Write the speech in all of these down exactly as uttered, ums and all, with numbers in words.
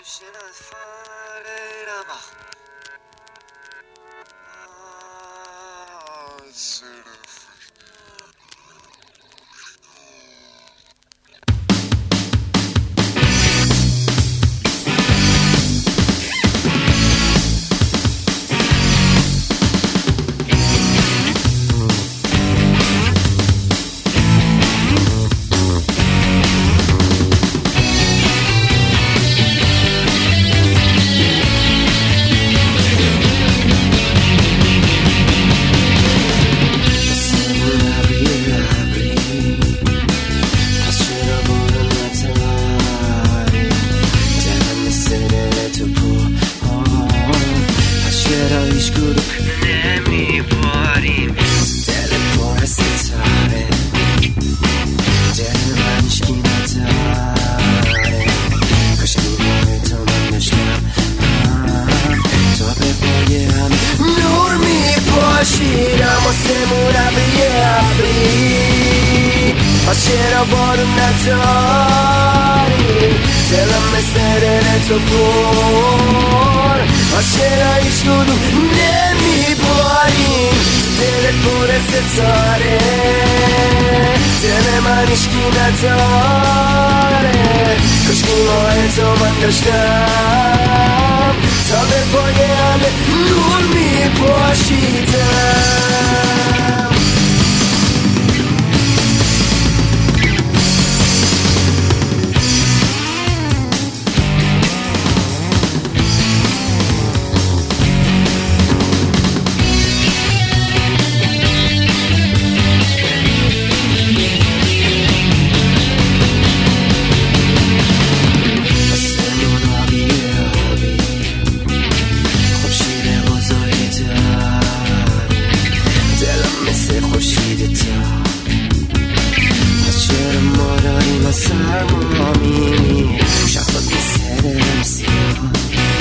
Stille for det der var. شیرم و سمونم بیابری عاشق بارون نداری دلم مثل تو پر عاشق هیچ کدوم نمیباریم دل پر ستاره دل من هیچکی نداره کاشکی ماه تو من داشتم تا به پای همه نور میپاشیدم سرما میمی شخصت میسرم سیاه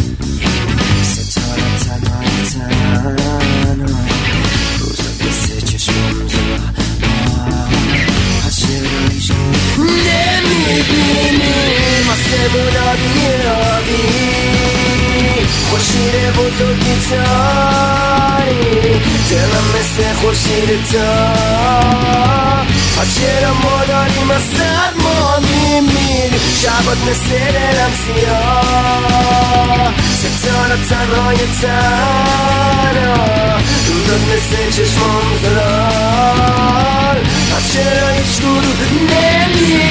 ستاره تنهای تنها روزت مثل چشمم زلا از شرایش نمیبینی آسمون آبی آبی خورشید بزرگی تاری دلم مثل خورشید تار چرا ما داریم از سرما میمیریم شبات مثل دلم سیاه ستاره تنهای تنها روزات مثل چشمام زلال چرا هیچ گروه نمیریم